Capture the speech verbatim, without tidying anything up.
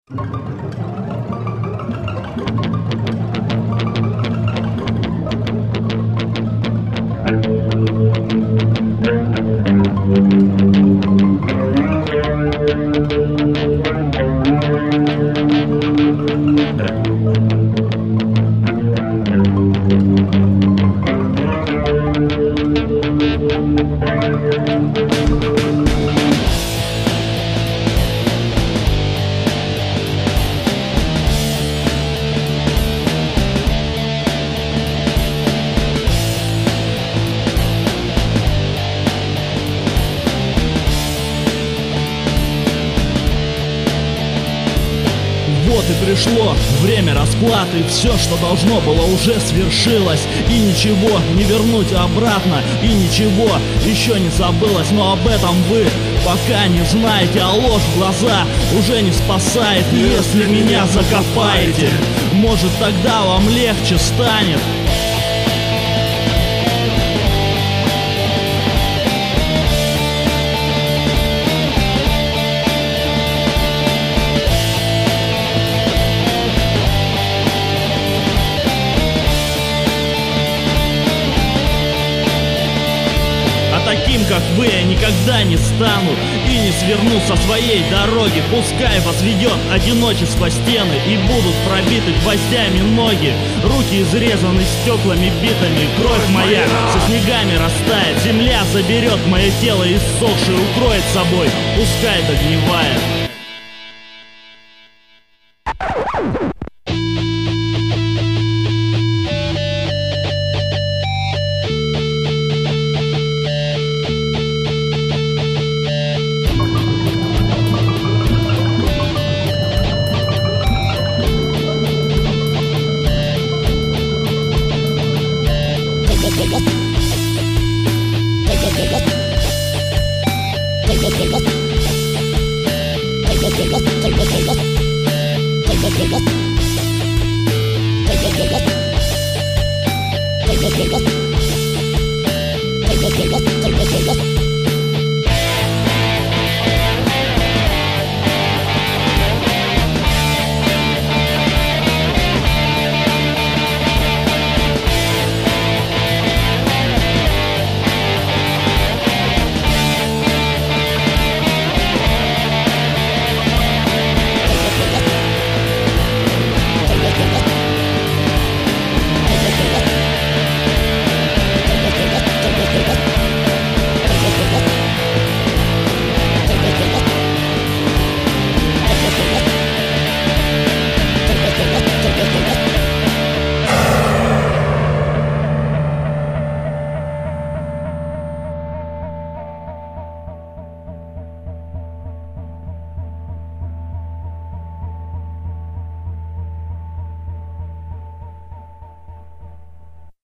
Вот и пришло время расплаты. Все, что должно было, уже свершилось. И ничего не вернуть обратно. И ничего еще не забылось. Но об этом вы пока не знаете. А ложь в глаза уже не спасает. Если меня закопаете, может, тогда вам легче станет. Таким, как вы, я никогда не стану и не сверну со своей дороги. Пускай вас ведет одиночество стены и будут пробиты гвоздями ноги. Руки изрезаны стеклами битыми. Кровь моя со снегами растает. Земля заберет мое тело иссохшее, укроет собой, пускай догнивает. Take